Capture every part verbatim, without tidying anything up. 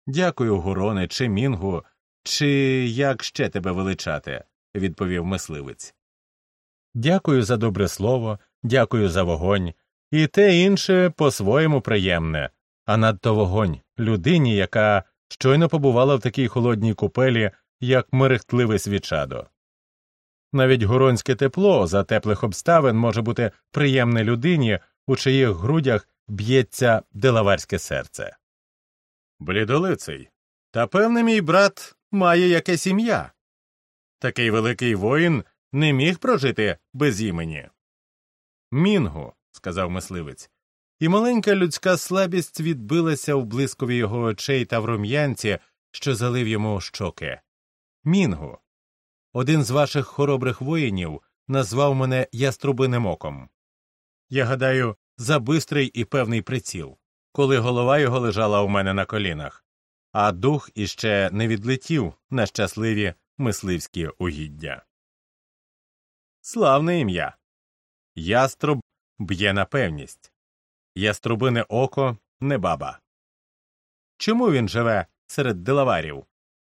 Дякую, Гуроне, чи Мінгу, чи як ще тебе величати, відповів мисливець. Дякую за добре слово, дякую за вогонь, і те інше по-своєму приємне, а надто вогонь людині, яка щойно побувала в такій холодній купелі, як мерехтливе свічадо. Навіть гуронське тепло за теплих обставин може бути приємне людині, у чиїх грудях б'ється делаварське серце. Блідолиций, та певне мій брат має якесь ім'я. Такий великий воїн не міг прожити без імені. Мінгу, сказав мисливець, і маленька людська слабість відбилася в блискові його очей та в рум'янці, що залив йому щоки. Мінгу, один з ваших хоробрих воїнів назвав мене яструбиним оком. Я гадаю, за бистрий і певний приціл, коли голова його лежала у мене на колінах, а дух іще не відлетів на щасливі мисливські угіддя. Славне ім'я. Яструб б'є на певність. Яструбине око не баба. Чому він живе серед делаварів?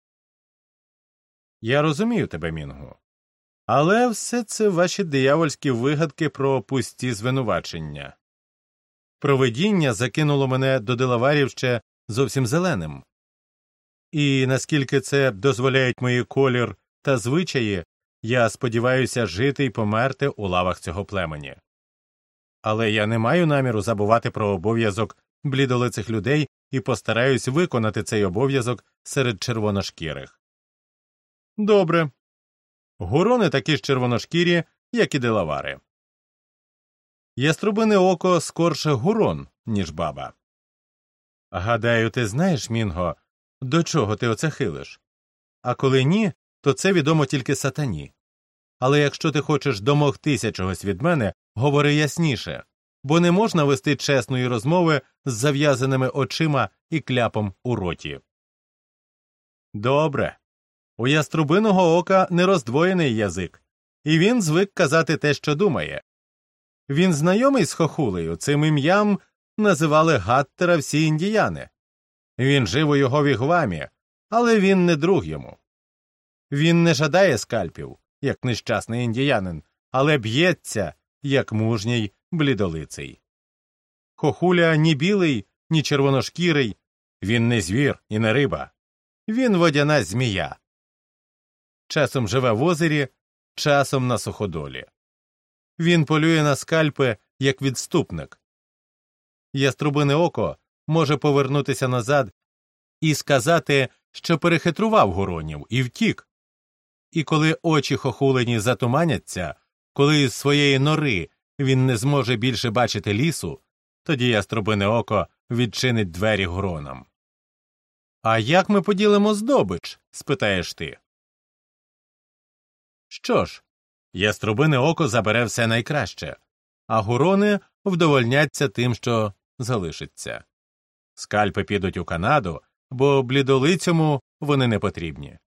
Я розумію тебе, Мінгу. Але все це ваші диявольські вигадки про пусті звинувачення. Провидіння закинуло мене до делаварів ще зовсім зеленим. І наскільки це дозволяють мої колір та звичаї, я сподіваюся жити й померти у лавах цього племені. Але я не маю наміру забувати про обов'язок блідолицих людей і постараюсь виконати цей обов'язок серед червоношкірих. Добре. Гурони такі ж червоношкірі, як і делавари. Яструбине око скорше гурон, ніж баба. Гадаю, ти знаєш, Мінго, до чого ти оце хилиш? А коли ні, то це відомо тільки сатані. Але якщо ти хочеш домогтися чогось від мене, говори ясніше, бо не можна вести чесної розмови з зав'язаними очима і кляпом у роті. Добре. У яструбиного ока нероздвоєний язик, і він звик казати те, що думає. Він знайомий з Хохулею, цим ім'ям називали Гаттера всі індіяни. Він жив у його вігвамі, але він не друг йому. Він не жадає скальпів, як нещасний індіянин, але б'ється, як мужній блідолиций. Хохуля ні білий, ні червоношкірий, він не звір і не риба. Він водяна змія. Часом живе в озері, часом на суходолі. Він полює на скальпи, як відступник. Яструбине око може повернутися назад і сказати, що перехитрував гуронів і втік. І коли очі Хохулині затуманяться, коли з своєї нори він не зможе більше бачити лісу, тоді яструбине око відчинить двері гуронам. «А як ми поділимо здобич?» – спитаєш ти. Що ж, яструбине око забере все найкраще, а гурони вдовольняться тим, що залишиться. Скальпи підуть у Канаду, бо блідолицьому вони не потрібні.